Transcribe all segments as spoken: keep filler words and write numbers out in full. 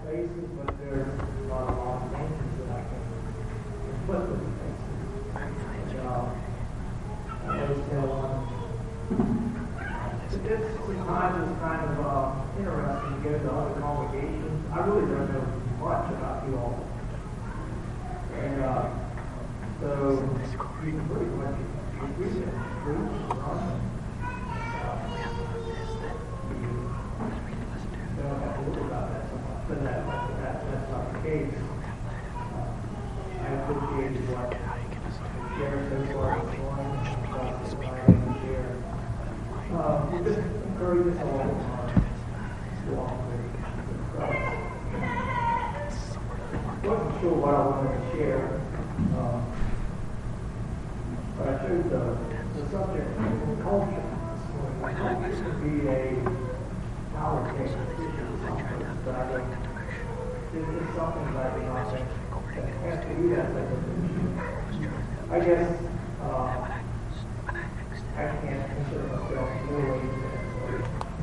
faces, but there's not a lot of names that I can put with the faces. And, uh, I always tell them, it's sometimes it's kind of uh, interesting to go to other congregations. I really don't know much about you all. And uh, so you can pretty much agree with groups and run them. You don't have to worry about that so much, but that, that, that's not the case. Uh, I appreciated what Sharon so far this morning, about the time to share. Uh, we just encourage us all to walk with Christ. I wasn't sure what I wanted to share, uh, but I chose the, the subject of culture. Culture could be a power case, but I don't, it's something that I don't think that has to be that type of thing. I guess uh, I can't consider myself really that.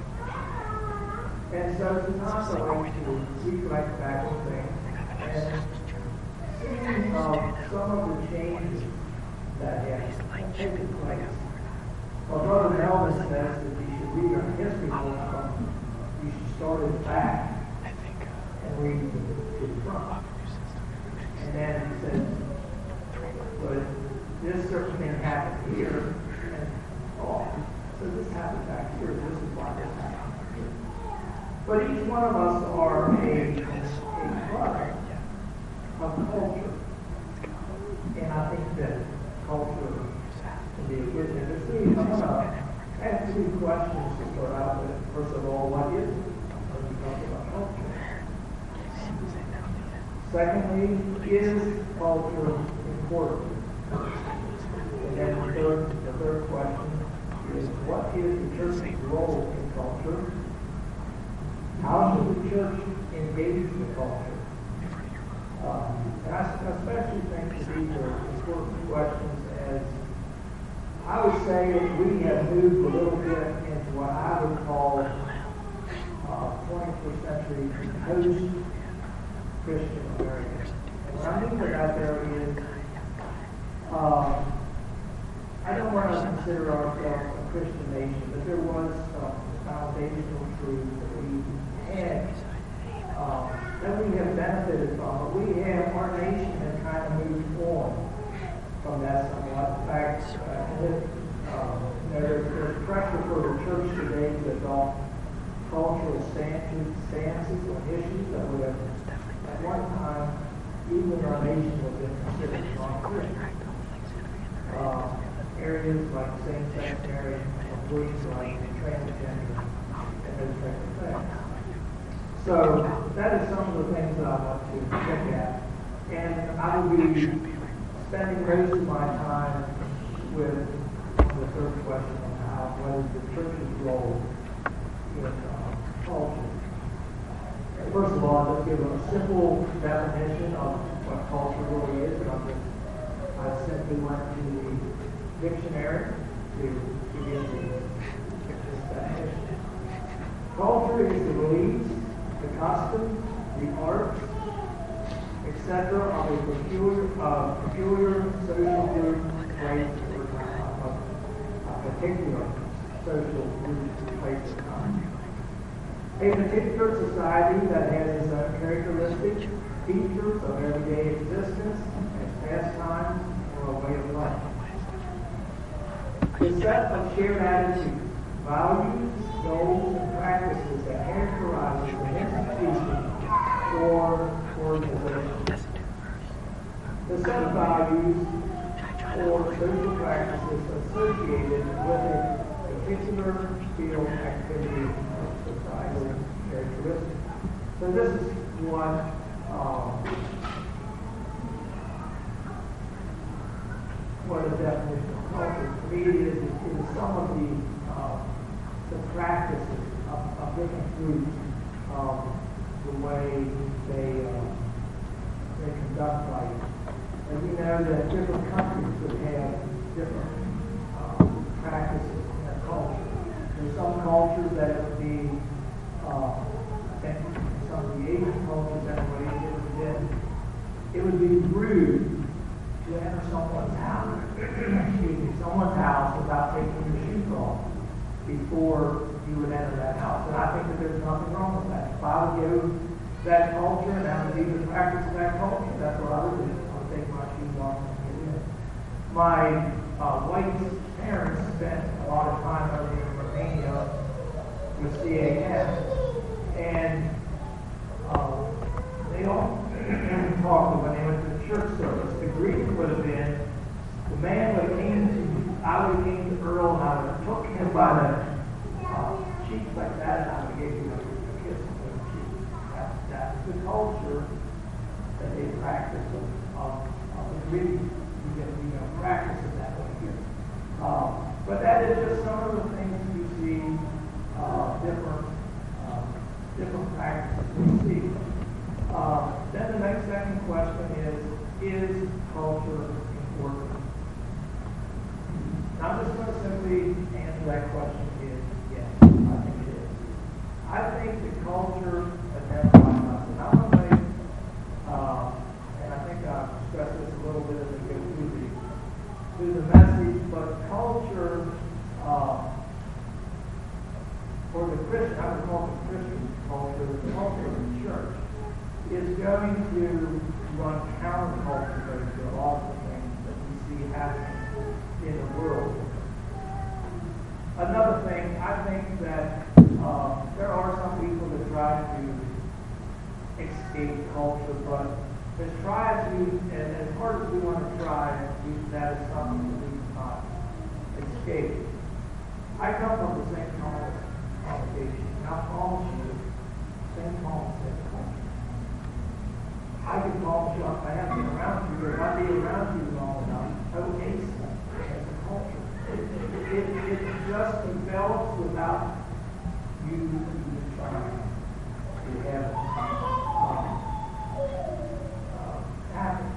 And so it's not a way to reflect back on things. And seeing uh, some of the changes that have taken place. Well, Brother Melvin says that you should read our history book from, you should start it back and read to the front. And then he says, but this certain thing happened here, and oh, so this happened back here, this is why this happened here. But each one of us are a, a product of culture. And I think that culture can be a good thing. Let's see, I'm going to ask two questions to start out with. First of all, what is it when we talk about culture? Secondly, is culture important? And then the third, the third question is, what is the church's role in culture? How should the church engage the culture? Um, and I especially think that these are important questions, as I would say that we have moved a little bit into what I would call uh, twenty-first century post-Christian America. And what I mean by that there is, um, I don't want to consider ourselves a Christian nation, but there was some foundational truths that we had uh, that we have benefited from. But we have, our nation has kind of moved on from that somewhat. In fact, uh, it, um, you know, there's, there's pressure for the church today to adopt cultural stances, stances on issues that would have, at one time, even our nation was considered non-Christian. Uh, areas like same-sex marriage, beliefs like transgender, and those types of things. So that is some of the things that I want to look at. And I will be spending most of my time with the third question on how, what is the church's role in uh, culture. And first of all, let's give a simple definition of what culture really is. And I'll just, I simply went to the dictionary to, to get this definition. Culture is the beliefs, the customs, the arts, et cetera of a peculiar, uh, peculiar social group, place, or time, of a particular social group, place, or time. A particular society that has its own characteristics, features of everyday existence, as pastimes, or a way of life. A set of shared attitudes, values, goals, and practices that characterize an institution or organization. The set of values or social practices associated with a particular field activity of societal characteristics. So this is what um, what a definition of culture to me is, is some of the uh, the practices of, of different groups, um, the way they uh, they conduct life. And we know that different countries would have different uh, practices in their culture. There's some cultures that would be, uh, I think in some of the Asian cultures anyway, it would, been, it would be rude to enter someone's house, excuse me, someone's house without taking your shoes off before you would enter that house. And I think that there's nothing wrong with that. If I would go to that culture and I would be the practice of that culture, that's what I would do. I would take my shoes off and get in. My uh, white parents spent a lot of time over in Romania with C A N, and uh, they all talked when they went to the church service. The greeting would have been, the man would have came to, I would have came to Earl and I would have took him by the uh, cheeks like that and I would have gave him a, a kiss on the cheek. That, that's the culture that they practice of, of, of the greeting. You get, you know, practice of that way here. Um, but that is just some of the things we see, uh, different, uh, different practices we see. Uh, then the next second question is, is culture important? And I'm just going to simply answer that question is yes, I think it is. I think the culture identifies us. And I'm going to make, uh, and I think I've stressed this a little bit as we go through the, through the message, but culture, uh, for the Christian, I would call it the Christian culture, the culture of the church, is going to run counterculture to a lot of the things that we see happening in the world. Another thing, I think that uh, there are some people that try to escape culture, but as try as we, and as hard as we want to try, we, that is something that we cannot escape. I come from the Saint Thomas congregation, and I promise you, Saint Thomas said culture. I can promise you, I have been around you, but if I be around you long enough, I will taste that as a culture. It, it, it, it just develops without you even trying to have it um, uh, happen.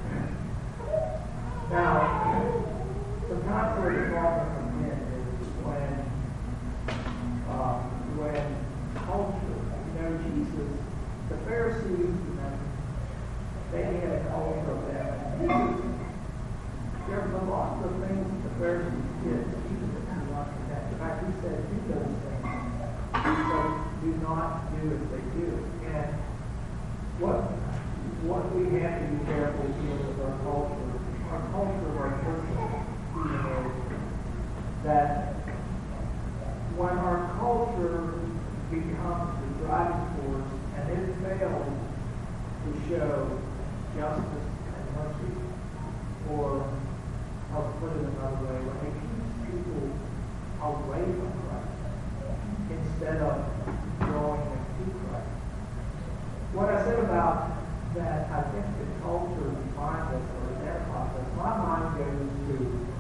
Now, sometimes where the problem comes in is when, uh, when culture, you know, Jesus, the Pharisees, you know, they had a culture of them. There was a lot of things that the Pharisees did that Jesus did not connect. In fact, he said, do those things. He said, do not do as they do. And what what we have to be careful with with our culture, our culture of our church, is that when our culture becomes the driving force and it fails to show justice and mercy, or I'll put it another way, when it keeps people away from Christ instead of drawing them to Christ. What I said about that, I think the culture defines us or identifies us. My mind goes to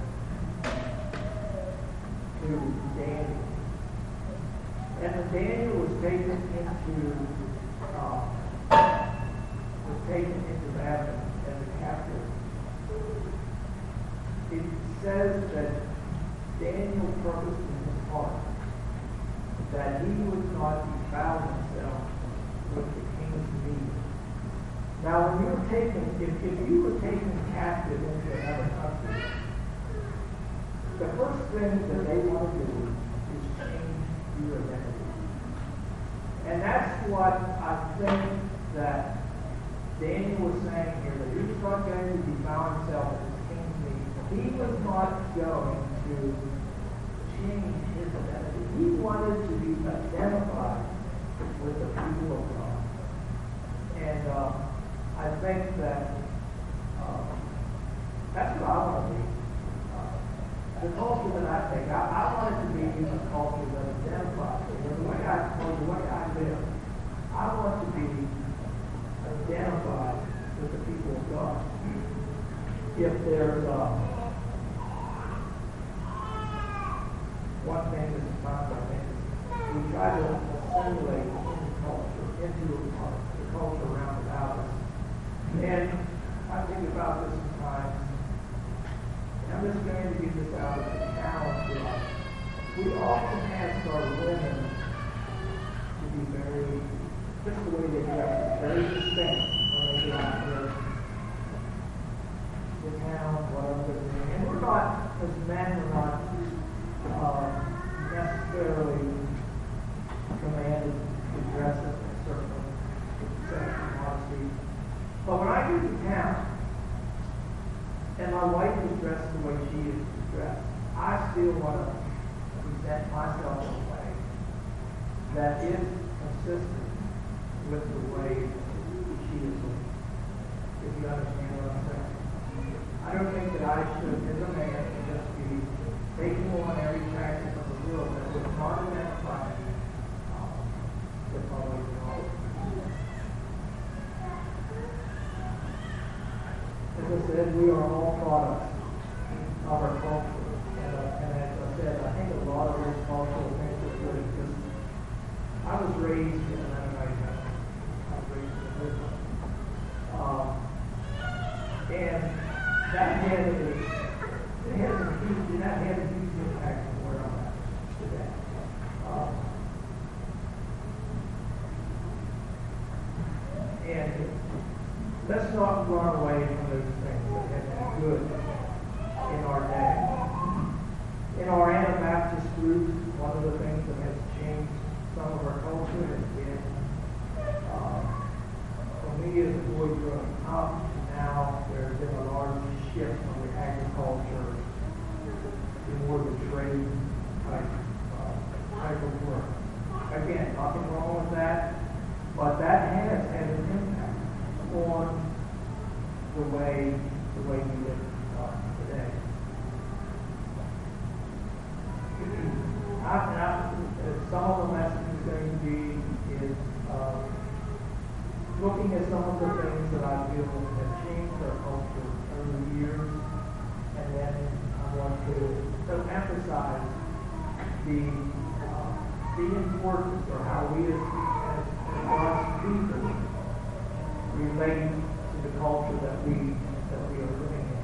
to Daniel, and when Daniel was taken into uh, was taken into Babylon as a captive, it says that Daniel purposed in his heart that he would not defile himself with the king's meat. Now, when you're taken, if, if you were taken captive into another country, the first thing that they want to do is change your identity. And that's what I think that Daniel was saying here, that he was not going to defile himself with his king's meat. He was not going to change his identity. He wanted to be identified with the people of God. And uh, I think that uh, that's what I want to be. Uh, the culture that I take, I, I want it to be a culture that identifies with the way I, or the way I live. I want to be identified with the people of God. If there's uh, one thing that sometimes I think is we try to assimilate into culture, into uh, the culture around about us. And I think about this sometimes, and I'm just going to give this out as a challenge to us. We often ask our women to be very, just the way they dress, very But when I get to town, and my wife is dressed the way she is dressed, I still want to present myself in a way that is consistent with the way she is living. If you understand what I'm saying. I don't think that I should, as a man, just be taking on every tactic of the world that would not identify um, with my wife at all. As I said, we are all products of our culture. And, uh, and as I said, I think a lot of those cultural things are good because I was raised in an Mennonite family. I was raised in a Muslim. Um, and that had a, it has a huge, that had a huge impact on where I'm at today. Um, and let's not run away from those things that have been good in our day. In our Anabaptist groups, one of the things that has changed some of our culture has been, uh, for me as a boy growing up, now there's been a large shift from the agriculture to more the trade type, uh, type of work. Again, nothing wrong with that, but that has had an impact on the way the way we live uh, today. I, I, some of the message is going to be is uh, looking at some of the things that I feel have changed our culture over the years, and then I want to, to emphasize the uh, the importance or how we as, as, as God's people relate to the culture that we that we are living in.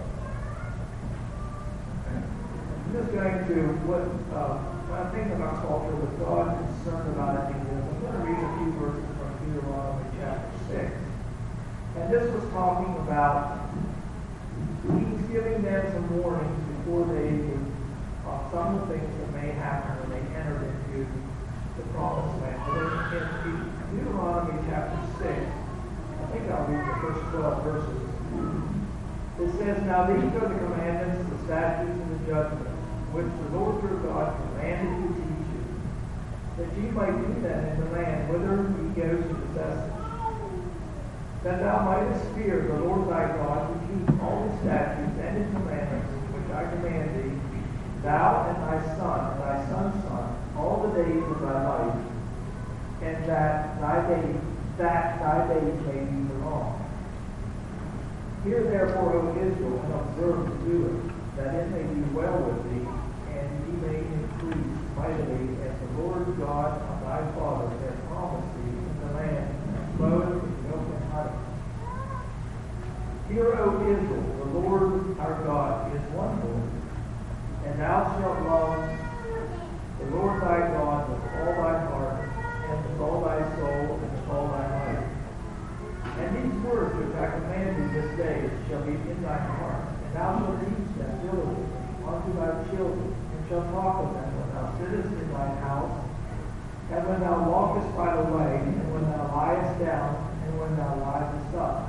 I'm just going to what uh, when I think about culture, what God is concerned about it is I'm going to read a few verses from Deuteronomy chapter six. And this was talking about he was giving them some warnings before they would uh, some of the things that may happen when they entered into the promised land. But in, in Deuteronomy chapter six, I think I'll read the first twelve verses. It says, "Now these are the commandments, the statutes, and the judgments, which the Lord your God commanded to teach you, that ye might do them in the land whither ye go to possess it. That thou mightest fear the Lord thy God, to keep all his statutes and his commandments, which I command thee, thou and thy son and thy son's son, all the days of thy life, and that thy days that thy days may be prolonged. Hear therefore, O Israel, and observe to do it, that it may be well with thee, and ye may increase mightily, as the Lord God of thy fathers hath promised thee in the land floweth with milk and honey. Hear, O Israel, the Lord our God is one Lord, and thou shalt love the Lord thy God with all thy heart, and with all thy soul, and with all thy might. And these words which I command thee this day shall be in thy heart, and thou shalt teach them diligently unto thy children, and shalt talk of them when thou sittest in thine house, and when thou walkest by the way, and when thou liest down, and when thou liest up.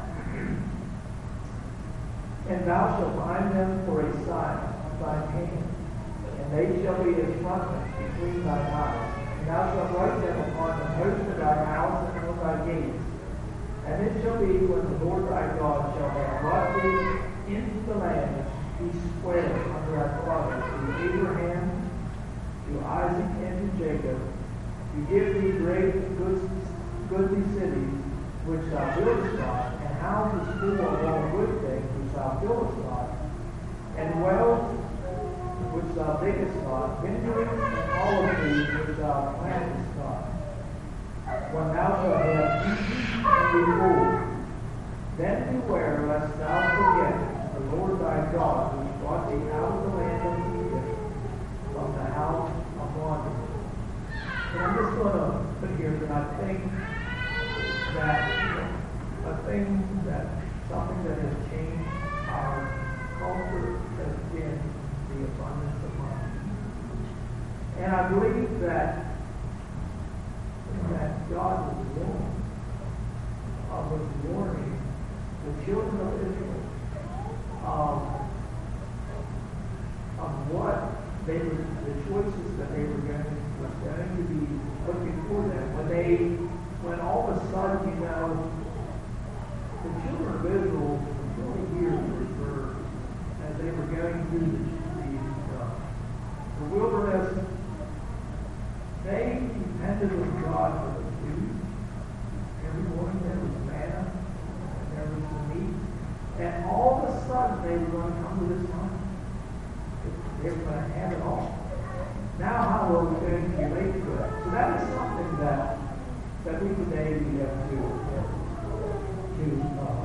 And thou shalt bind them for a sign of thine hand, and they shall be as frontlet between thine eyes. And thou shalt write them upon the posts of thy house and on thy gates. And it shall be when the Lord thy God shall have brought thee into the land which he sware unto thy fathers, to Abraham, to Isaac, and to Jacob, to give thee great good, goodly cities, which thou buildest not, and houses full of all good things, which thou fillest not, and wells which thou diggest not, vineyards and olive trees which thou plantest not. When thou shalt have eaten and be full, then beware lest thou forget the Lord thy God, which brought thee out of the land of Egypt, from the house of bondage." And I'm just going to put here that I think that a thing that, something that has changed our culture has been the abundance of money. And I believe that that God was warning, uh, was warning the children of Israel um, of what they were, the choices that they were going to, was going to be put before them. When they, when all of a sudden, you know, the children of Israel for forty years were, as they were going through the, the, uh, the wilderness, they depended on God for the food. Every morning there was manna, and there was the meat. And all of a sudden they were going to come to this time. They were going to have it all. Now how are we going to relate to it? So that is something that that we today we have to to, uh,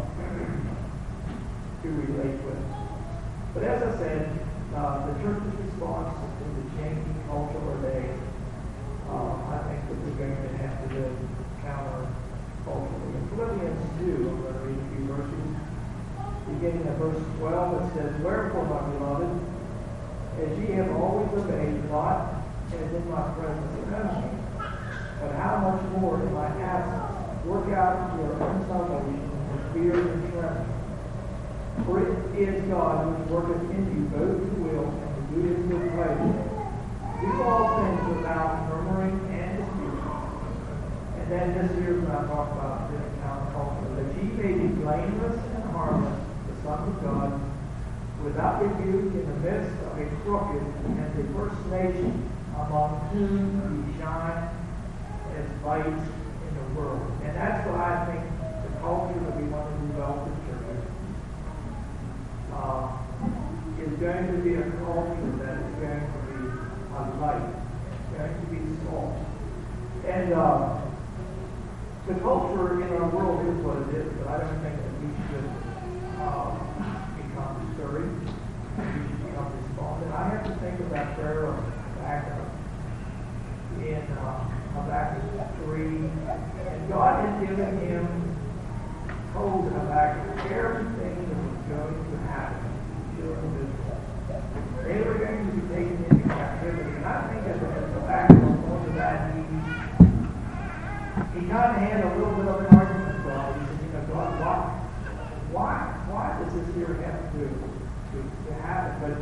to relate with. But as I said, uh, the church's response to the changing culture of our day, uh, I think that we're going to have to live counter-culturally. In Philippians two, I'm going to read a few verses. Beginning at verse twelve, it says, "Wherefore, my beloved, as ye have always obeyed, not as in my presence only, but how much more in my absence, work out your own salvation with fear and trembling. For it is God which worketh in you both to will and to do his good pleasure. Do all things without murmuring and disputing." And then this here is when I talk about this counterculture, "that ye may be blameless and harmless, the sons of God, without rebuke in the midst of a crooked and diverse nation, among whom ye shine as lights in the world." And that's what I think the culture that we want to develop in churches uh, is going to be a culture that is going to be a light, going to be salt. And uh, the culture in our world is what it is, but I don't think that we should uh, become discouraged. We should become despondent. I have to think of that prayer of Habakkuk in uh, Habakkuk three. And God had given him, told Habakkuk everything that was going to happen to the children of Israel. They were going to be taken into captivity. And I think as Habakkuk was going to that, he, he kind of had a little bit of an argument with God. He said, you know, God, why, why, why does this here have to, to, to happen? But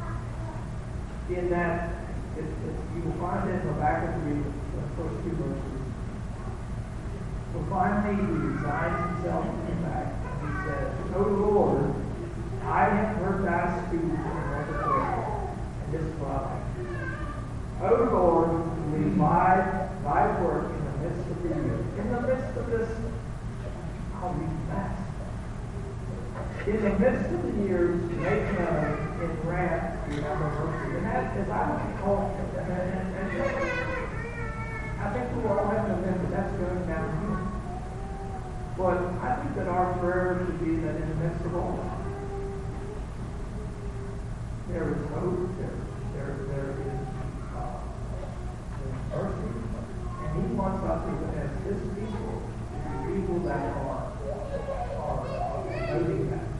in that, it, it, you will find in Habakkuk three, the first two verses. So finally, he resigns himself to come back, and he says, "O Lord, I have heard thy speech in the prayer." And this is what I like. "O Lord, revive thy work in the midst of the year." In the midst of this, I'll read that. "In the midst of the years, make known in wrath remember mercy." And that is, I don't call it, and, and, and I think we all have to admit that that's going down here. But I think that our prayer should be that in the midst of all that, there is hope, there, there, there is uh, mercy, and he wants us to, as his people, to be people that are, are, are promoting that.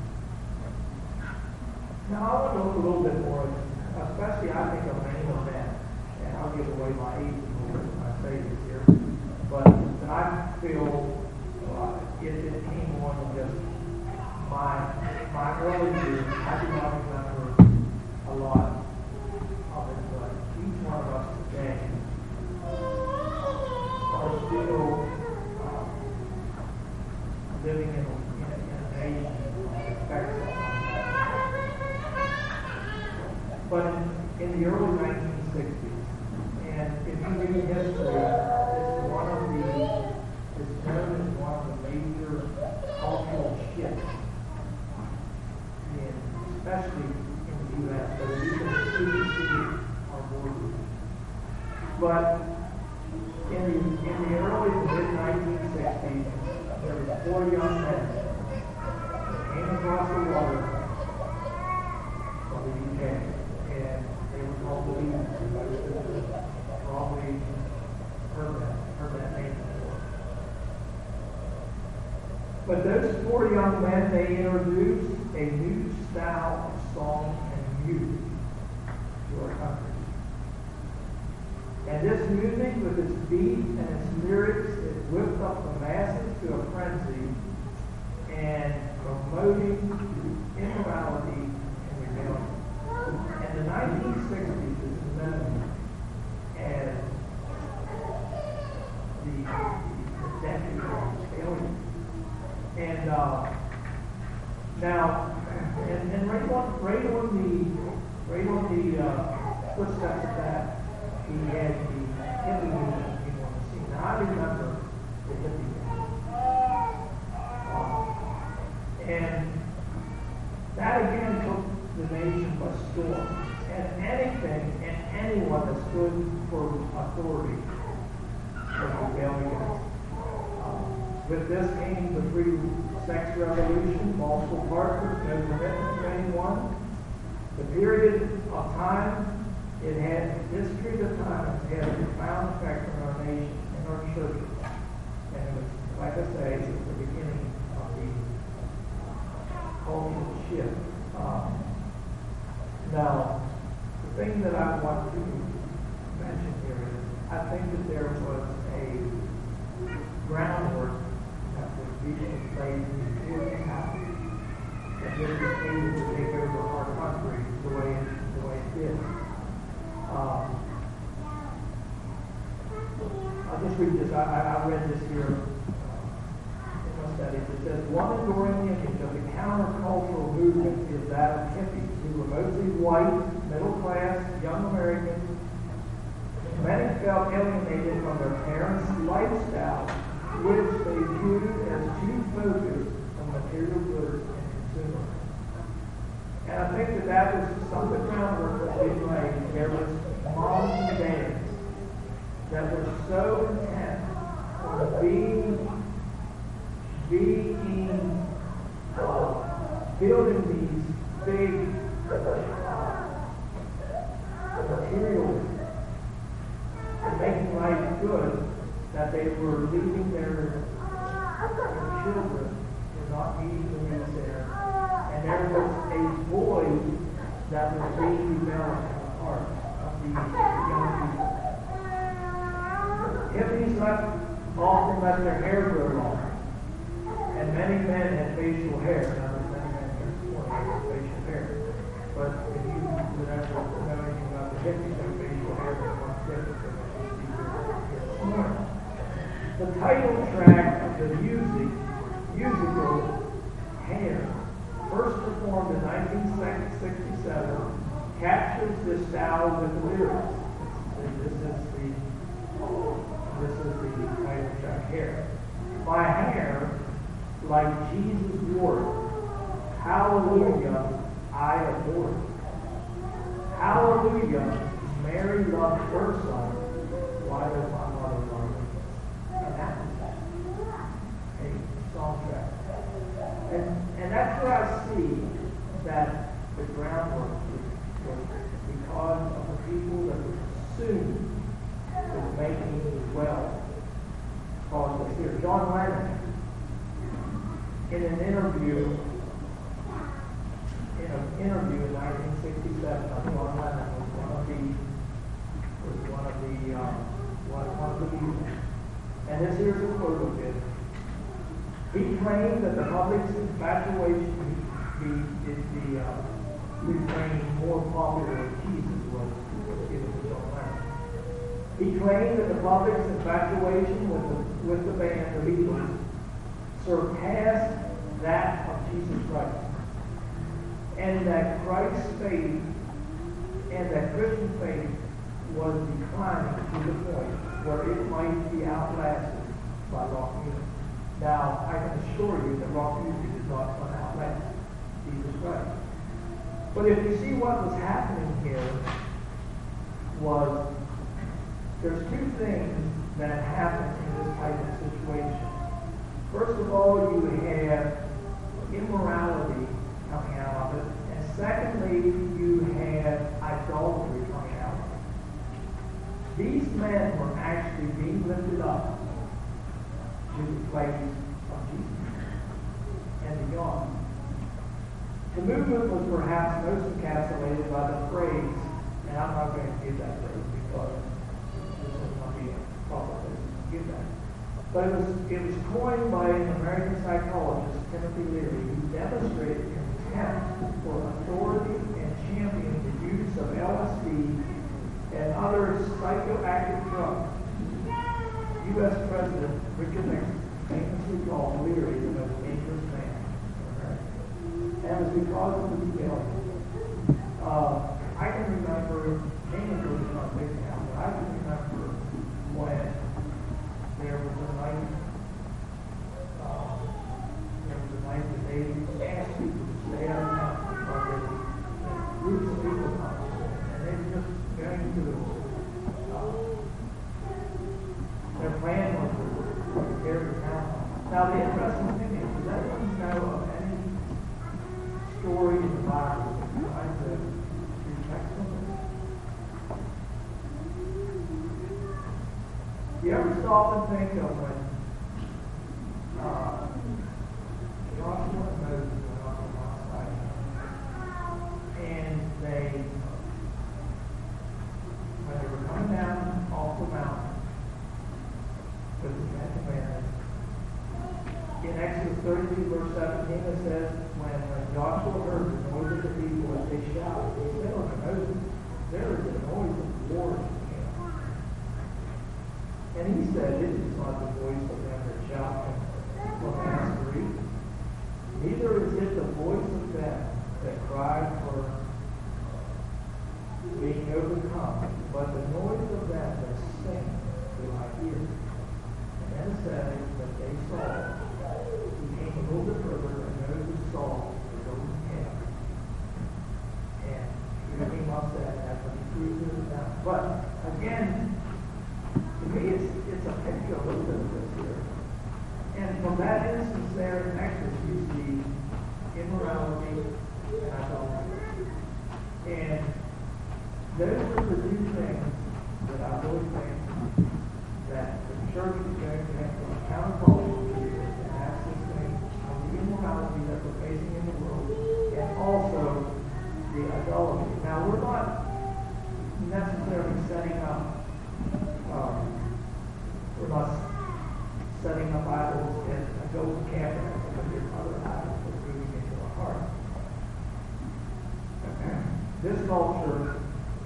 Now, I want to look a little bit more, especially I think of main event, and I'll give away my age when I say this here, but I feel uh, it, it came on in just my, my early years. I do not remember a lot of it, but each one of us today are still uh, living in a, in a, in a nation that expects us. But in, in the early nineteen sixties, and if you read history, it's one of the, it's known as one of the major cultural shifts, in, especially in the U S, but it even superseded our borders. But in the, in the early to mid nineteen sixties, there were four young men that came across the water from the U K. And they were called believers. You probably heard that, heard that name before. But those four young men, they introduced a new style of song and music to our country. And this music, with its beat and its lyrics, it whipped up the masses to a frenzy. And from And uh, now, and, and right on, right on the, right on the uh, footsteps of that, he had the hippie movement he wanted to see. Now, I remember the hippie movement. Um, and that again took the nation by storm. And anything and anyone that stood for authority was rebellion. Um, with this came the free sex revolution, multiple partners, no commitment to anyone. The period of time, it had, this period of time has had a profound effect on our nation and our churches. And it was, like I say, it was the beginning of the cultural shift. Um, now, the thing that I want to mention here is, I think that there was a groundwork that was being laid before this happened, that this was able to take over our country the way it, the way it did. Um, I'll just read this. I, I, I read this here uh, in my studies. It says, one enduring image of the countercultural movement is that of hippies, who were mostly white, middle-class, young Americans. Many felt alienated from their parents' lifestyle, which they viewed as too focused on material goods and consumers. And I think that that was some of the groundwork that they laid. There was moms and dads that were so intent on being, being, uh, building these big uh, material and making life good, that they were leaving their, their children were not meeting the needs there. And there was a void that was being developed in the heart of these young people. Hippies left, often let their hair grow long. And many men had facial hair. Now, there's many men here this morning who have facial hair. But if you would ever know anything about the hippies, their facial hair was much different than what you see here this morning. The title track of the music, musical Hair, first performed in nineteen sixty-seven, captures this style with the lyrics. This is the this is the title track, Hair. My hair, like Jesus wore it. Hallelujah, I adore it. Hallelujah, Mary loved her son. Why does my mother love me? And that was a song track. And, and that's where I see that the groundwork was because of the people that were consumed with making wealth. Cause was here. John Lennon, in an interview, in an interview in nineteen sixty-seven, John Lennon was one of the was one of the um, one, one of the music. And this here's a quote of it. He claimed that the public's infatuation be the, the uh, refrain more popular than Jesus was, was given to John Lennon. He claimed that the public's infatuation with the, with the band, the Beatles, surpassed that of Jesus Christ. And that Christ's faith and that Christian faith was declining to the point where it might be outlasted by rock music. Now, I can assure you that rock music is not going to outlast Jesus Christ. But if you see what was happening here was, there's two things that happen in this type of situation. First of all, you have immorality coming out of it. And secondly, you have idolatry coming out of it. These men were actually being lifted up to the place of Jesus and beyond. The movement was perhaps most encapsulated by the phrase, and I'm not going to give that phrase because this is not be a proper place to give that. But it was, it was coined by an American psychologist, Timothy Leary, who demonstrated contempt for authority and championed the use of L S D and other psychoactive drugs. U S President Richard Nixon famously called Leary the most dangerous it's because of the rebellion. Uh, I can remember, Canaan was not big now, but I can remember when there was a night, uh, there was a night that they asked people to stay out of town because there were groups of people coming, and they were just going to, uh, their plan was to prepare the town. Now, the interesting thing is, does anyone know of any story in the Bible that tries to reflect on this? You ever stop and think of when uh, Joshua and Moses went up on Mount Sinai, and they, when they were coming down off the mountain with the Ten Commandments, in Exodus thirty-two, verse seventeen, it says, when, when Joshua heard the noise of the people as they shouted, he said unto Moses, there is a noise of war in the camp. And he said, it is not the voice of them that shout from Nazareth, neither is it the voice of them that cry for being overcome, but the noise of them that sing to my ears. And then it says that they saw. He came a little bit further, and Moses saw the golden calf. And he came up that after he threw it down. But again, to me, it's it's a picture a little bit of this here. And from that instance there in Exodus, you see immorality and idolatry. And those are the two things that I really think that the church is going to have to account for and ask this thing of the immorality that we're facing in the world, and also the idolatry. Now, we're not necessarily setting up, um, we're not setting up idols in a golden cabinet, but there's other idols that are moving into our heart. This culture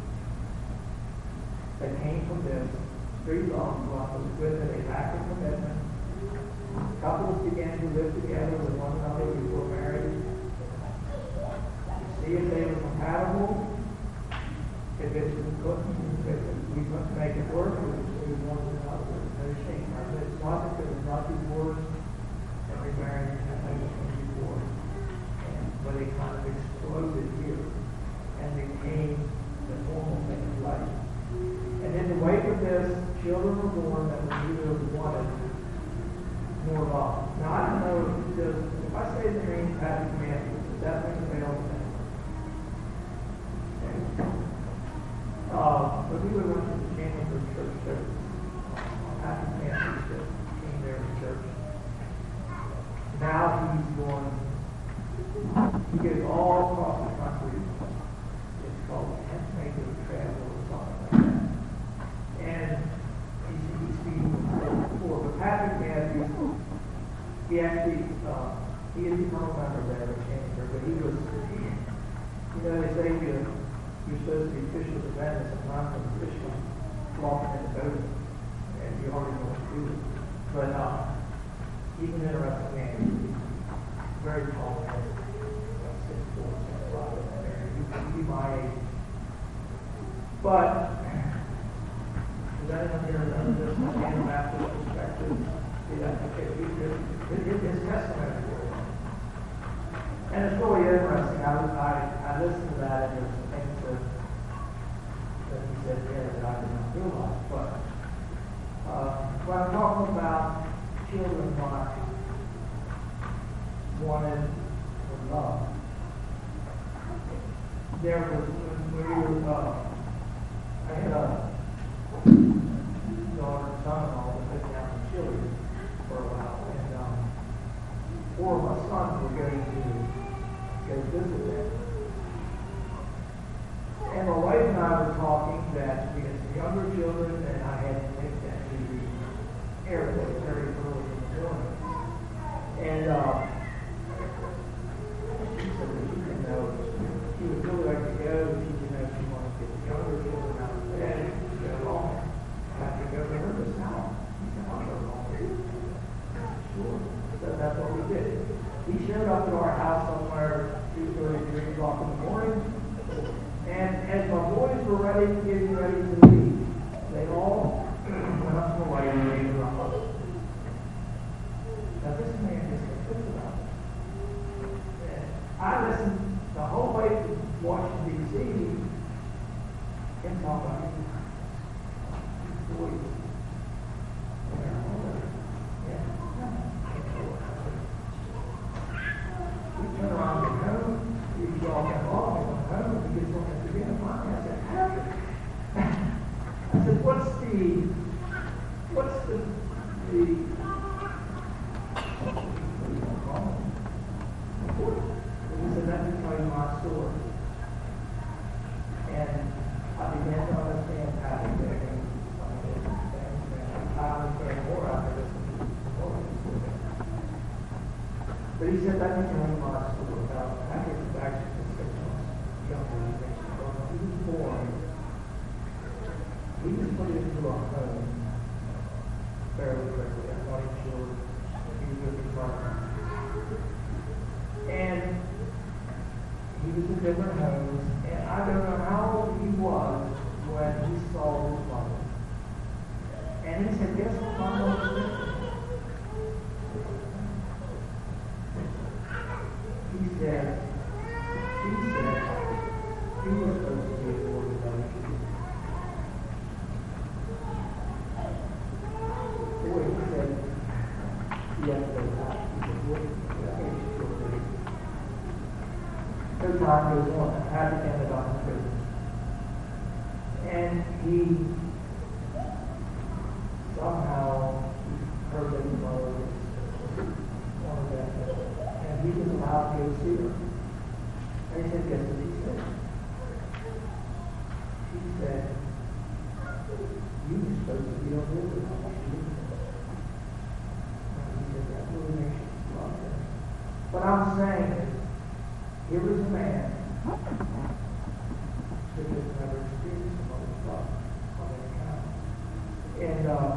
that came from this street law was with a lack of commitment. Couples began to live together with one another before marriage to see if they were compatible. If it couldn't, if we couldn't make it work, we would choose one another. No shame. It's not that there was not divorce. Every marriage has been divorced. And but it kind of exploded here and became the normal thing of life. And in the wake of this, children were born that were neither wanted nor loved. Now, I don't know if, does, if I say the name Patrick Matthews, does that ring a bell to anyone? Okay. Uh, but we went to the Chandler Church service. Patrick Matthews just came there to church. Now he's going, he goes all across the country. It's called Tenth Maker Travel or something like that. And he's, he's speaking before. But Patrick Matthews, he actually, uh, he had become a member there at Chandler, but he was, he, you know, they say you're, you're supposed to be fishing with Venice and not from fishing, walking in the boat, and you already know what to do. But uh, he's an interesting man. He's very tall, like six four, six five in that area. He could be my age. But does anyone here know this Stand Baptist perspective? See that? Okay, his, his testimony for it. And it's really interesting. I, was, I, I listened to that, and there's some things that, that he said there that I did not realize. But uh, when I'm talking about children not wanted or loved, there was, when we were, uh, I had a daughter and son-in-law that lived down in Chile for a while, and um, four of my sons were going to go visit them. And my wife and I were talking that we had some younger children, and I had to take them to the airport very early in the morning. And uh, she said that she didn't know, she would really like to go, but she didn't know if she wanted to get the younger children out of bed and go along. I have to go to her this house. He said, I'll go along with you. Sure. So that's what we did. He showed up at our house somewhere two I listened the whole way to Washington, D C and talk about his voice. We turn around and go home. We all get along and went home and we get something to begin finally. I said, Patrick. I said, what's the what's the the he said, let me tell you my story. And I began to understand how to get things. I understand more after listening to the story. But he said, let me tell you my story. Now, Patrick was actually six months younger than me. When he was born, we just put it into our home fairly quickly. I'm not even sure if he was with his partner. And he was in different homes, and I don't know how old he was when he saw his mother. And he said, guess what my mother did? He said, he said, he was supposed to be a organization. Boy, he said, yes, they have. He said, boy, no time goes on. Patrick ended up in prison. And he somehow heard that his mother was one of them. And he was allowed to go see her. And he said, guess what he said? He said, you were supposed to be over with her. And he said, that really makes you love her. What I'm saying is, here was a man who had never experienced a mother's love of any kind. And, uh,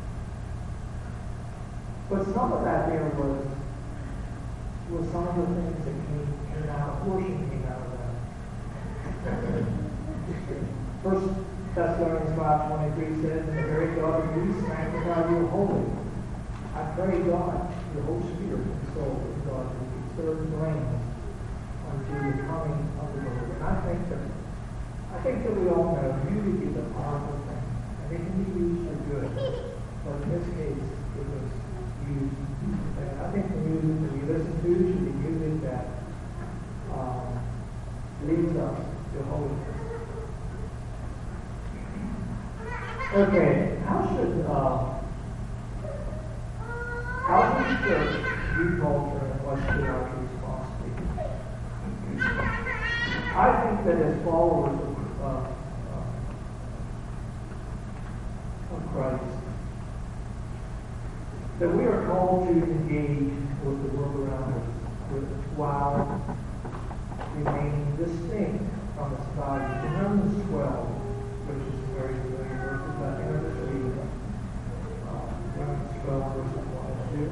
but some of that there was, was some of the things that came, came out, abortion came out of that. First Thessalonians five twenty-three says, and the very God of peace sanctify you wholly. I pray God, your whole spirit and soul is God to be served and reigns unto the coming of the Lord. And I think that I think that we all know music is a powerful thing. And it can be used for good. But in this case, it was used. And I think the music that we listen to should be music that um, leads us to holiness. Okay, how should uh, how should the church view culture and what should our response be? I think that as followers of, uh, of Christ, that we are called to engage with the world around us with, while remaining distinct from the society. In Romans twelve, which is a very familiar verse, but I never just read it. Uh, Romans twelve, verses one and two.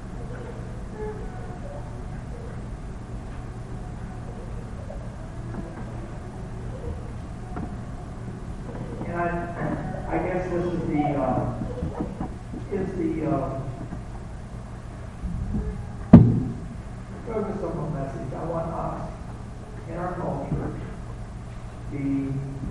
And I, I guess this is the uh, is the uh, focus of my message. I want us in our culture to be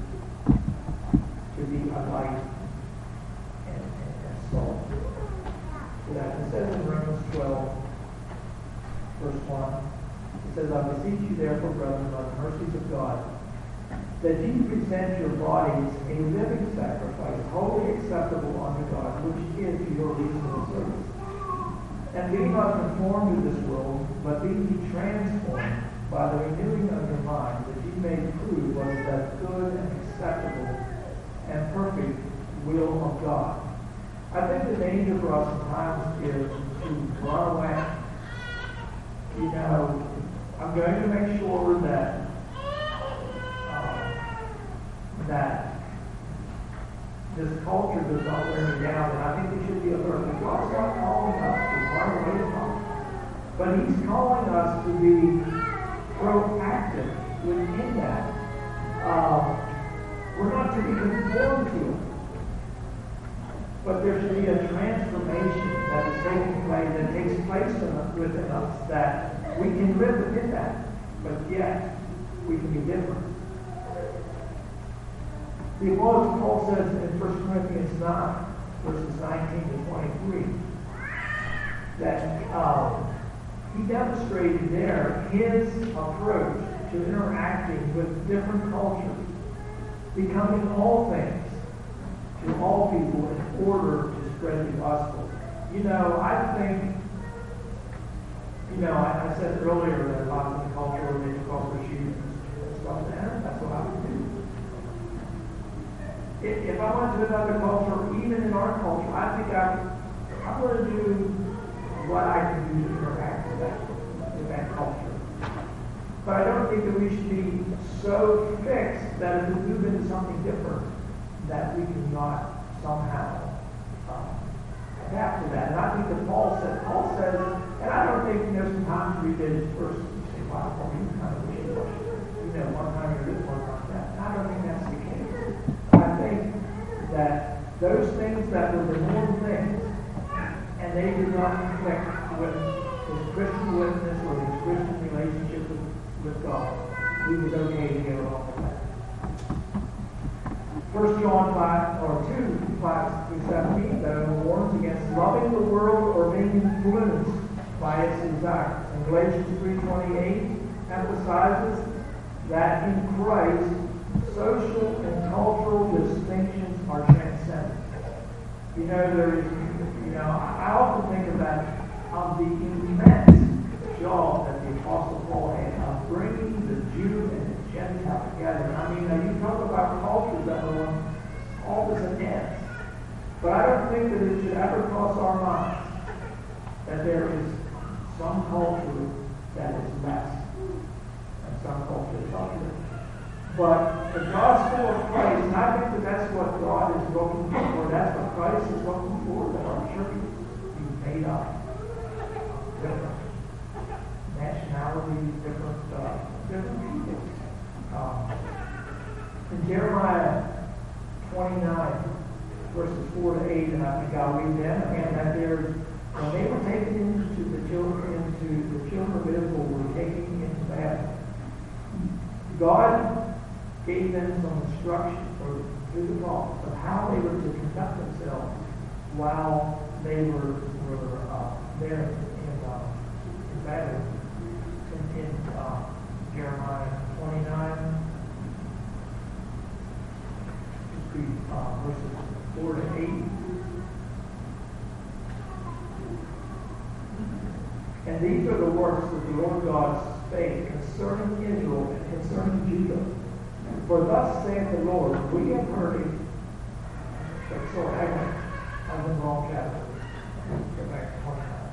to be a light and, and, and salt. So that it says in Romans twelve, verse one, it says, I beseech you therefore, brethren, by the mercies of God, that ye present your bodies a living sacrifice, wholly acceptable unto God, which is your reasonable service. And be not conformed to this world, but be ye transformed by the renewing of your mind, that ye may prove what is that good and acceptable and perfect will of God. I think the danger for us sometimes is to run away. You know, I'm going to make sure that uh, that this culture does not wear me down, and I think we should be alert. God's not calling us to run away from it, but He's calling us to be proactive within that. Uh, we're not to be conformed to it, but there should be a transformation that is taking place, that takes place in us, within us, that we can live within that. but yet we can be different. The Apostle Paul says in First Corinthians nine, verses nineteen to twenty-three, that um, he demonstrated there his approach to interacting with different cultures, becoming all things to all people in order to spread the gospel. You know, I think, you know, I, I said earlier that a lot of the culture they took off their shoes and stuff, and that's what I would do. If, if I went to another culture, even in our culture, I think I, I'm going to do what I can do to interact with that, with that culture. But I don't think that we should be so fixed that if we move into something different, that we cannot somehow um, adapt to that. And I think that Paul said, Paul says, and I don't think, you know, sometimes we read this verse and say, wow, well, you kind of wishy-washy. You know, one time you're this, one time that. And I don't think that's the case. I think that those things that were the normal things, and they did not conflict with his Christian witness or his Christian relationship with, with God, he was okay to get along with that. First John five, or two, five through seventeen, though, warns against loving the world or being influenced by its desires. And Galatians three twenty-eight emphasizes that in Christ, social and cultural distinctions are transcended. You know, there is, you know, I often think of that, of the immense job that the Apostle Paul had of bringing the Jew and the Gentile together. I mean, now you talk about cultures that are on opposite ends. But I don't think that it should ever cross our minds that there is some culture that is less and some culture is other. But the gospel of Christ, and I think that that's what God is looking for. That's what Christ is looking for, that our churches be made up. Different nationalities, different, uh, different people. Um, in Jeremiah twenty-nine, verses four to eight, and I think I'll read them again, that there's, when they were taken into the children, into the children of Israel were taken into Babylon, God gave them some instructions or through the prophets of how they were to conduct themselves while they were, were uh, there in, uh, in Babylon. In, in uh, Jeremiah twenty-nine, just read uh, verses four to eight. And these are the works that the Lord God spake concerning Israel and concerning Judah. For thus saith the Lord, we have heard it. Sorry, I went. I was in the wrong chapter. Go back to twenty-nine.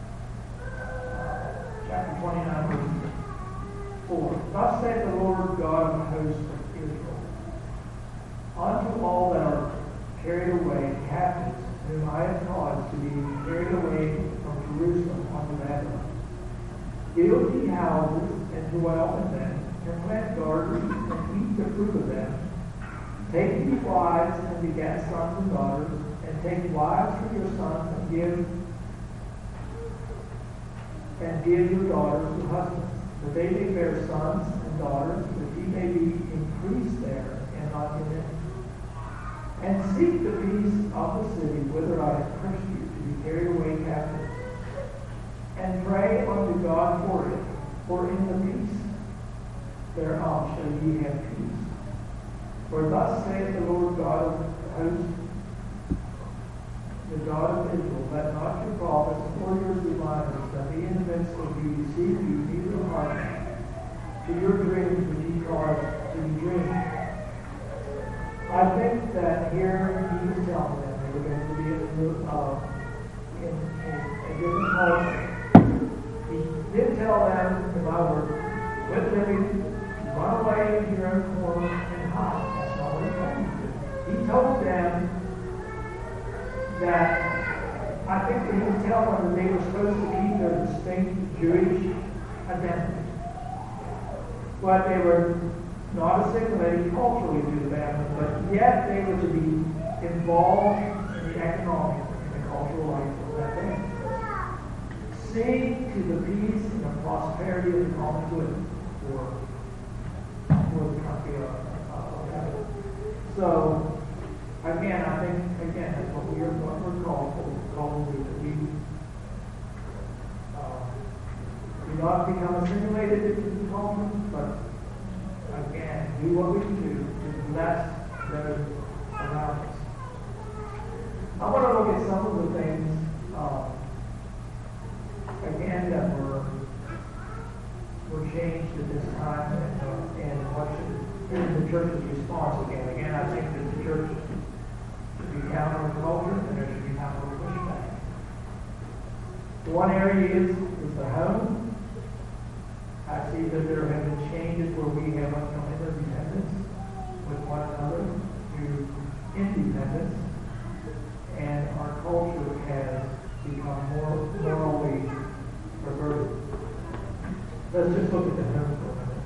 Uh, chapter twenty-nine, verse four. Thus saith the Lord God of hosts of Israel, unto all that are carried away captives, whom I have caused to be carried away from Jerusalem unto Babylon. Build ye houses and dwell in them, and plant gardens and eat the fruit of them. Take ye wives and beget sons and daughters, and take wives for your sons and give and give your daughters to husbands, that they may bear sons and daughters, that ye may be increased there and not diminished. And seek the peace of the city whither I have cursed you to be carried away captive, and pray unto God for it, for in the peace thereof shall ye have peace. For thus saith the Lord God of hosts, the God of Israel, let not your prophets or your diviners that be in the midst of you deceive you, neither hearken to your dreams which ye cause to be dreamed. I think that here he was telling them they were going to be in, uh, in, in a different culture. He did tell them, in my word, with living, run away into your own corner and hide. That's not what he told them to do. He told them that I think that he was telling them that they were supposed to keep their distinct Jewish identity. But they were not assimilated culturally to the Babylon, but yet they were to be involved in the economic and the cultural life of that day. See to the peace and the prosperity of the common good. for, for the country of, of heaven. So, again, I think, again, that's what we are, what we're called for, called to do, that we uh, do not become assimilated into the culture, but again, do what we can do to bless those around us. I want to look at some of the things, uh, again, that were, were changed at this time, and, uh, and what should, in the church's response again. Again, I think that the church should be counter-culture, and there should be counter-pushback. One area is, is the home. I see that there have been changes where we have went from interdependence with one another to independence, and our culture has become more morally perverted. Let's just look at the home for a minute.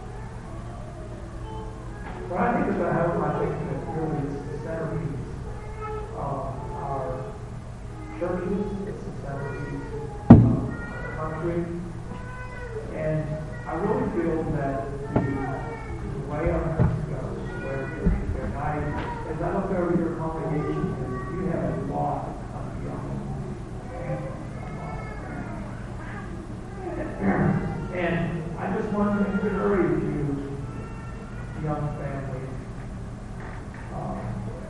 When I think about home, I think that really it's the centerpiece of our churches, it's the centerpiece of our country. And I really feel that the, the way our homes go, where they're united, as I look over your congregation, you have a lot of young families. And I just want to encourage you, young families, um,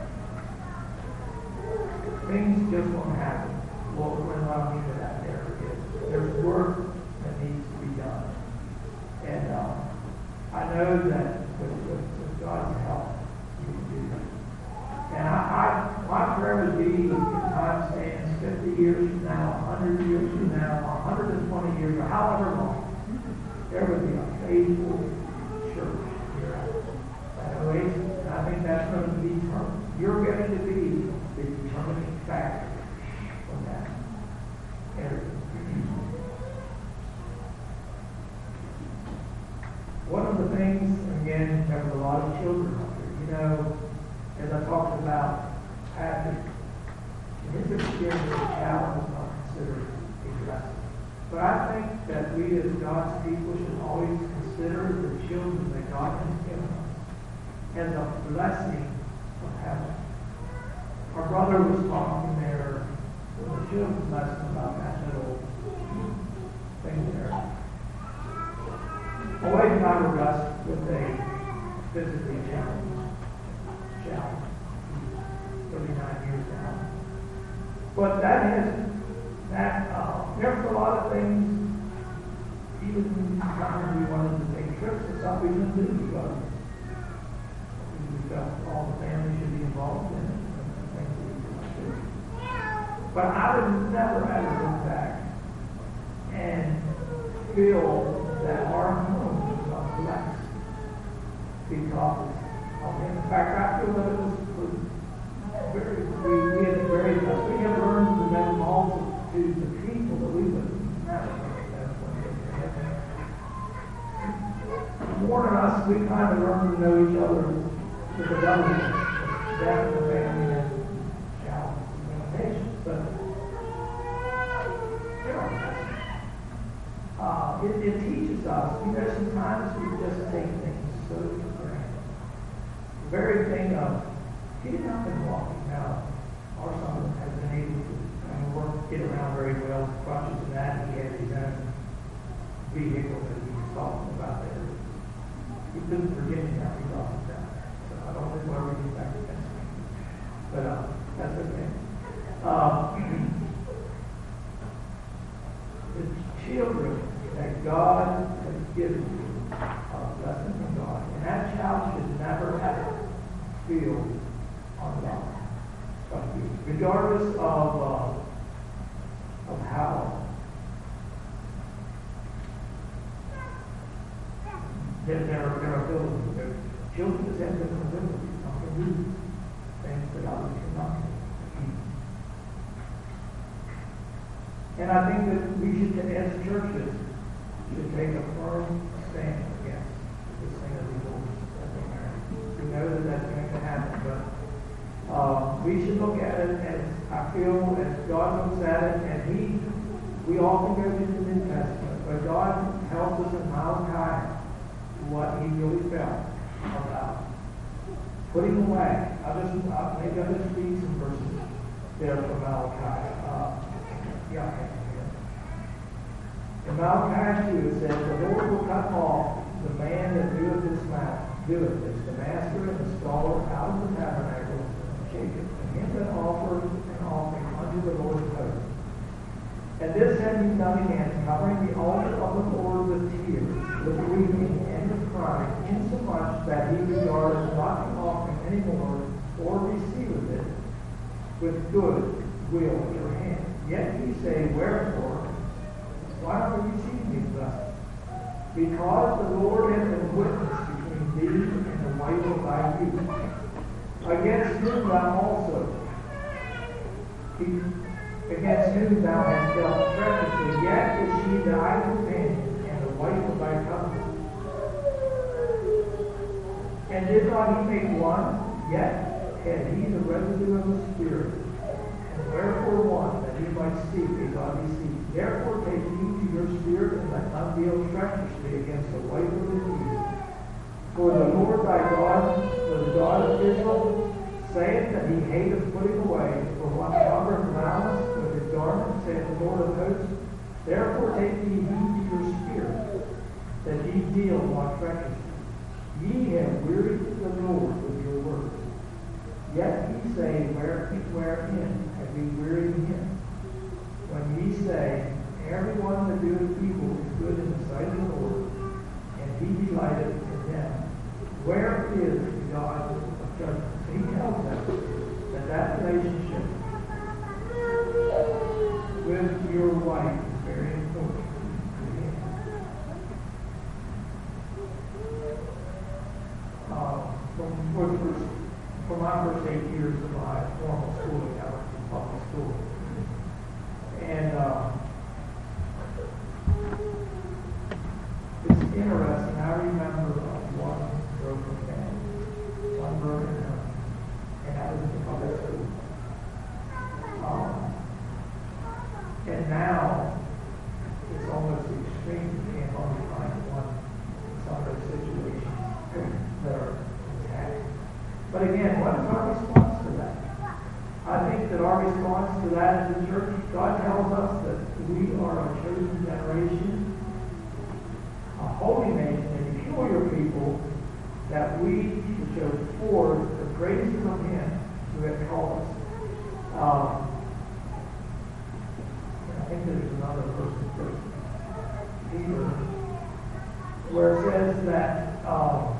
things just won't happen. Well, what I mean by that there is there's work that needs to be done. And um, I know that with, with, with God's help, you can do that. And I, I, my prayer would be, if time stands fifty years from now, one hundred years from now, one hundred twenty years, or however long, there would be a faithful church here at Oasis. And I think that's going to be, you're going to be the determining factor from that area. One of the things, again, there was a lot of children up there. You know, as I talked about Patrick, in his experience, the child was not considered a blessing. But I think that we as God's people should always consider the children that God has given us as a blessing from heaven. Our brother was talking there in the children's lesson about that little thing there. My wife and I were blessed with a physically challenged child. thirty-nine years now. But that has, that, uh, there's a lot of things, even times we wanted to take trips and stuff we couldn't do because we felt all the family should be involved in it and things that we couldn't do. But I would never ever look back and feel that our home was blessed because of him. In fact, I feel that it was, was very, we, we had very blessed. We have learned to know multitudes of people that we would never know when we were in. More than us, we kind of learned to know each other with the government, death of the family, and challenges and limitations. But there are blessings. Uh, it, it teaches us, you know, sometimes we just take things so for granted. The very thing of getting up and walking. Now, our son has been able to I mean, work, get around very well, crutches and that. He has his own vehicle that he was talking about there. He lives in Virginia now, he's off down there. So I don't know where we get back to Pennsylvania. But uh, that's okay. Um, the children that God has given you are a blessing from God. And that child should never ever feel unloved by you. Regardless of uh, of how their their their ability. Their children just have different abilities. Some can do things that others cannot do. And I think that we should, as churches, should take a firm stand against this thing of divorce as a marriage. We know that that's going to happen, but uh, we should look at it as, I feel, as God looks at it, and He, we often go to the New Testament, but God helps us in Malachi putting away. I'll just, uh, maybe I'll just read some verses there from Malachi. Uh, yeah, okay. In Malachi two it says, the Lord will cut off the man that doeth this matter, doeth this, the master and the scholar out of the tabernacle of Jacob, and him that offered an offering unto the Lord's host. And this had he done again, covering the altar of the Lord with tears, with weeping, and with crying, insomuch that he regarded not the offering any more, or receiveth it with good will at your hand. Yet ye say, wherefore? Why are you receiving me thus? Because the Lord hath been witness between thee and the wife of thy youth, against whom thou also, against whom thou hast dealt treacherously, yet is she thy companion and the wife of thy covenant. And did not he make one? Yet had he the residue of the Spirit. And wherefore one, that he might seek a godly seed. Therefore take heed to your spirit, and let not deal treacherously against the wife of his youth. For the Lord thy God, for the God of Israel, saith that he hateth putting away, for one covereth malice with his garment, saith the Lord of hosts. Therefore take ye heed to your spirit, that ye deal not treacherously. Ye have wearied the Lord with your words. Yet ye say, Where, wherein have we wearied him? When ye say, everyone that doeth evil is good in the sight of the Lord, and he delighteth in them, where is the God of judgment? He tells us that that relationship with your wife is very important to him. Uh, for, for, for my first eight years of my formal schooling, I went to public school. And uh, it's interesting. I remember uh, one broken family, one broken home, and I was in public school. Um, and now it's almost extreme. You can't only find one in some of those situations that are attacked. But again, what is our response to that? I think that our response to that as a church, God tells us that we are a chosen generation, a holy nation, a peculiar people, that we should show forth the praises of him who has called us. Um, I think there's another verse in First Peter where it says that um,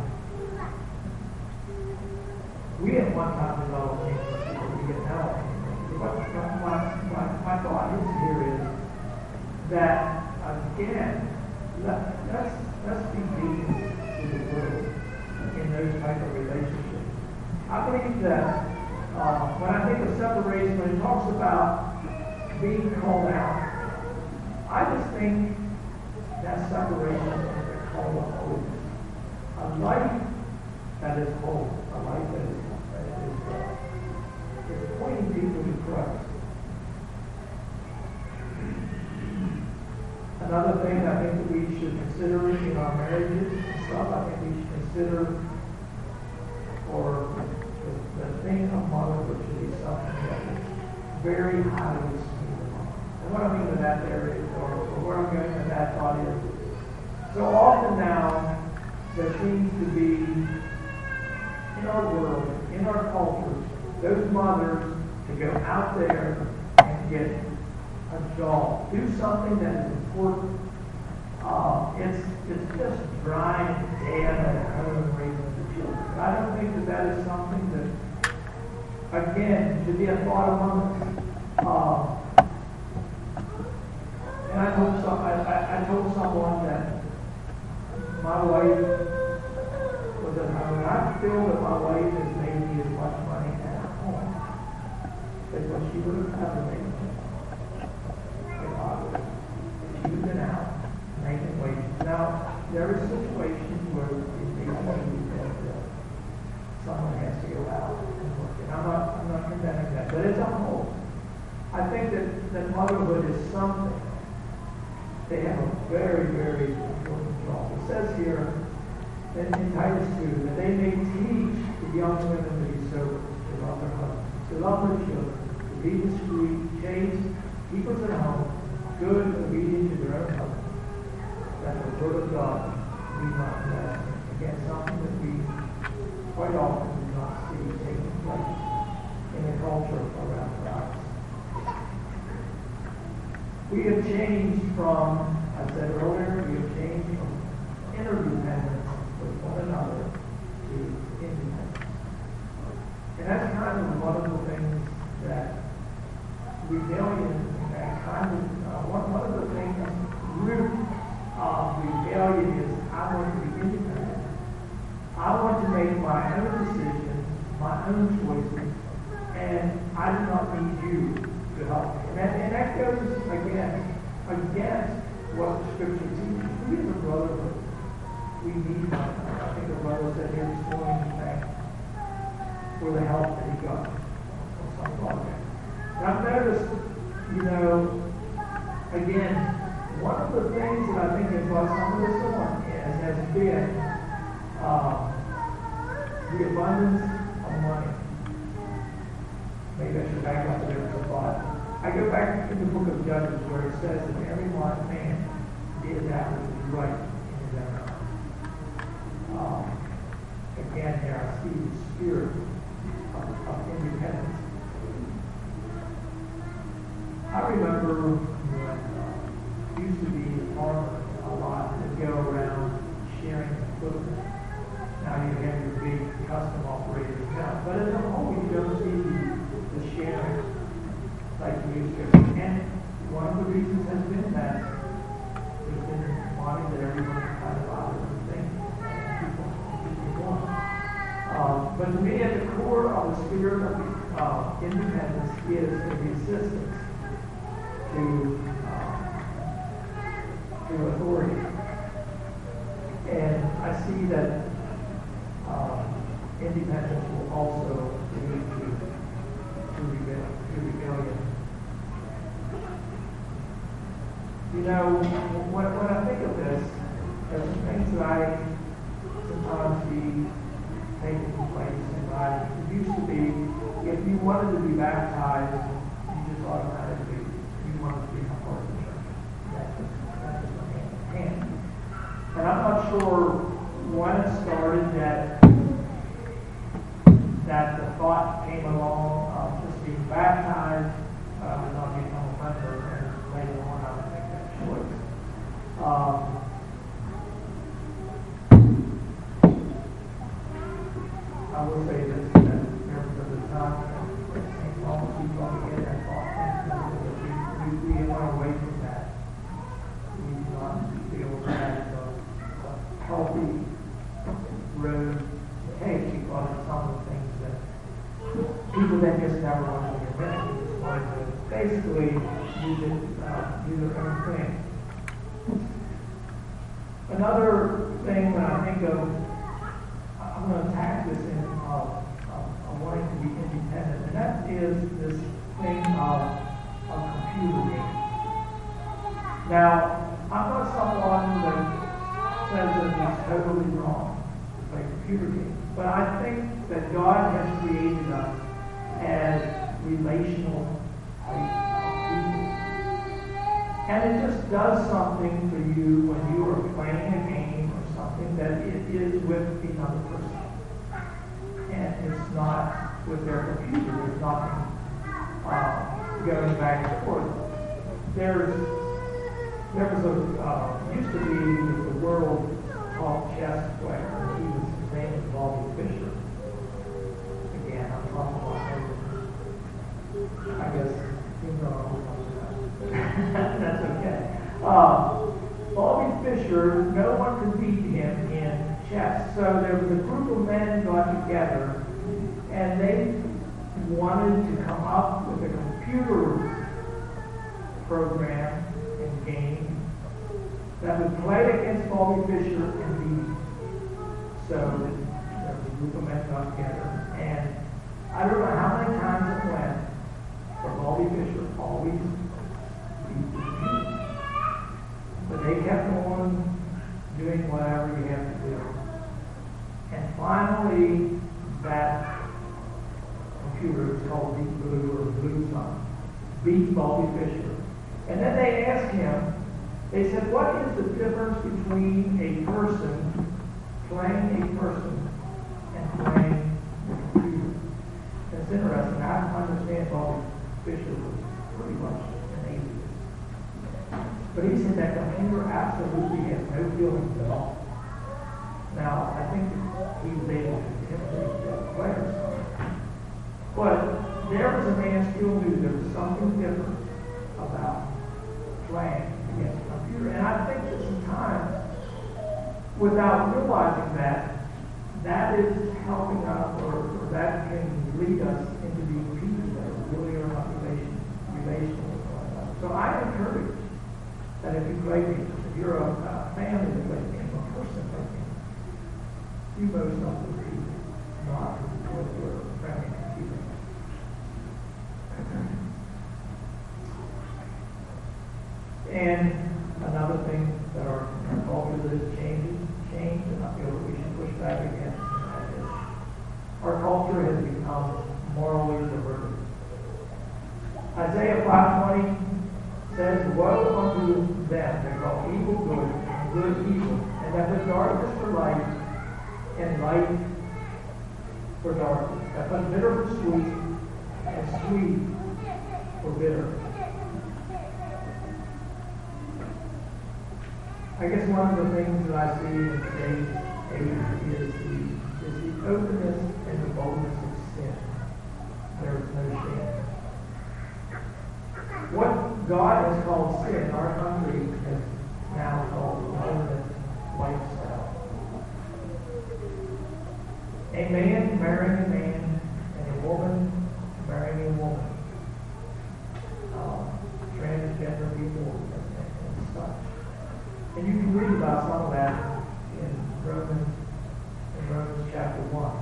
we at one time developed things that we get now. But my, my, my thought is here is that, again, let, let's, let's be decent to the world in those type of relationships. I believe that uh, when I think of separation, when it talks about being called out, I just think that separation is a call of holiness. A life that is holy, a life that is is pointing people to Christ. Another thing I think that we should consider in our marriages and stuff, I think we should consider, or the, the thing of motherhood should be something that is very highly esteemed among us. And what I mean by that there is, or, or where I'm going with that thought is, so often now there seems to be in our world, in our cultures, those mothers to go out there and get a job, do something that is important. Uh, it's it's just dry and dead at home raising the children. I don't think that that is something that, again, should be a thought among us. Uh, and I told some, I, I, I told someone that my wife was at home, and I feel that my wife has made me as much money at home as what she would have ever made if I would have. She would have been out making wages. Now, there are situations where it may be that uh, someone has to go out and work. And I'm not, I'm not condemning that, but as a whole, I think that, that motherhood is something. They have a very, very important job. It says here in, in Titus two, that they may teach the young women to be sober, to love their husbands, to love their children, to be discreet, chaste, keepers at home, good, obedient to their own husbands, that the word of God be not blasphemy. Again, something that we quite often do not see taking place in the culture around us. We have changed from, I said earlier, we have changed from interdependence with one another to independence. And that's kind of one of the things that rebellion, that kind of, uh, one, one of the things, root of rebellion is I want to be independent. I want to make my own decisions, my own choices, and I do not need you to help me. And that, and that goes, again, against what the Scripture teaches. We as a brotherhood, we need one another. I think the brother said here this morning, thank for the help that he got from some project. And I've noticed, you know, again, one of the things that I think has brought some of this on is, has been um, the abundance of money. Maybe I should back up a bit for a thought. I go back to the book of Judges where it says that every one man did that which was right in his own eyes. Um, again, there I see the spirit of, of independence. I remember when uh, used to be a farmer a lot to go around sharing equipment. Now you have your big custom operators now, but as a whole you don't see the, the sharing like you used to. And one of the reasons has been that there's been wanting that everyone can kind of buy their thing and people keep going. Um, but to me, at the core of the spirit of uh, independence is the resistance to uh, to authority. And I see that uh, independence will also lead to, to, rebel, to rebellion. You know, when, when I think of this, there's some things that I sometimes see taking place in life. It used to be, if you wanted to be baptized, you just automatically, you wanted to be a part of the church. That's just, that's just a hand in hand. And I'm not sure when it started that that the thought came along of just being baptized, uh, not become a member, and later on I would make that choice. Um, I will say this, that there was a time that Saint Paul was going to get that thought. We, we, we went away from that. We do not feel that it's a, a healthy road to take because of some of the things that people that just never wanted to get rid of. Just wanted to basically use it, uh, do their own thing. Another thing when I think of, I'm going to attack this in uh, uh, wanting to be independent, and that is this thing of a computer game. Now, I'm not someone that says that it's totally wrong to play computer games, but I think that God has created us as relational type of people. And it just does something for you when you are playing a game or something that it is with another person. And it's not with their computer. There's nothing uh, going back and forth. There's, there was a, uh, used to be the world top chess player. He was, his name was Bobby Fischer. Again, I'm talking about him. I guess you know. That's okay. Uh, Bobby Fischer, no one could beat him in chess. So there was a group of men got together, and they wanted to come up with a computer program and game that would play against Bobby Fischer and beat him. So there was a group of men got together, and I don't know how many times it went, but Bobby Fischer always beat the computer. But they kept on doing whatever you have to do. finally, that computer is called Deep Blue or Blue Sun, beat Bobby Fischer. And then they asked him, they said, what is the difference between a person playing a person and playing the computer? And it's interesting. I understand Bobby Fischer was pretty much an atheist. But he said that computer absolutely has no feelings at all. Now, I think he was able to intimidate the players. But there was a man still knew there was something different about playing against a computer. And I think that sometimes, without realizing that, that is helping us, or, or that can lead us into being people that really are not relation, relational with one another. So I encourage that if you play games, if you're a uh, family that plays games, a person that plays games, you most of the people, not with your friendly computer. And another thing that our, our culture is changing, changed, and I feel that we should push back against, and that is our culture has become morally perverted. Isaiah five twenty says, woe unto them that call evil good and good evil, and that put darkness for light and light for darkness, that put bitter for sweet and sweet for bitter. I guess one of the things that I see in today's age is the, is the openness and the boldness of sin. There is no shame. What God has called sin, our country has now called wilderness lifestyle. A man marrying a man and a woman marrying a woman. Um, transgender people and, and, and such. And you can read about some of that in Romans, in Romans chapter one.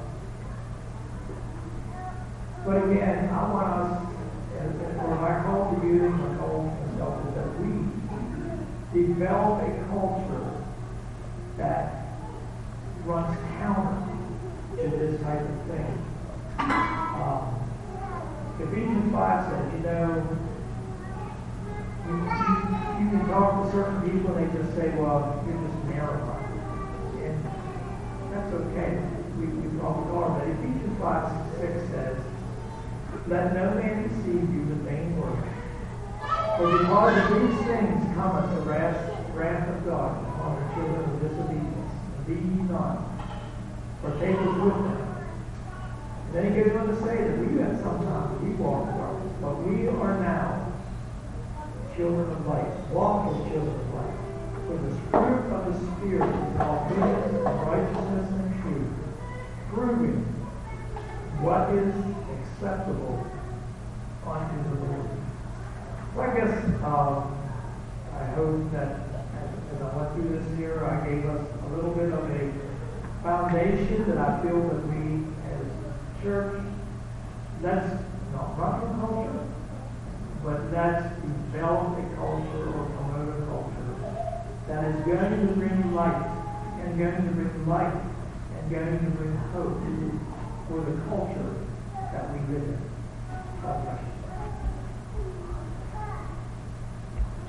But again, I want us, and or my call to you and my call to myself is that we develop a culture that runs counter to this type of thing. Um, Ephesians five says, you know, you, you, you can talk to certain people and they just say, well, you're just narrow. And that's okay. We, we probably are. But Ephesians five six says, let no man deceive you with vain words. For because of these things cometh the wrath, wrath of God upon the children of disobedience. Be ye not partakers with them. And then he goes on to say that we have sometimes we walk in darkness, but we are now children of light. Walk as children of light. For the fruit of the Spirit is all goodness, righteousness, and truth, proving what is acceptable unto the Lord. So I guess um, I hope that as, as I went through this year, I gave us a little bit of a foundation that I feel that we as church, let's not run from culture, but let's develop a culture or promote a culture that is going to bring light and going to bring light and going to bring hope for the culture that we live in. God bless you.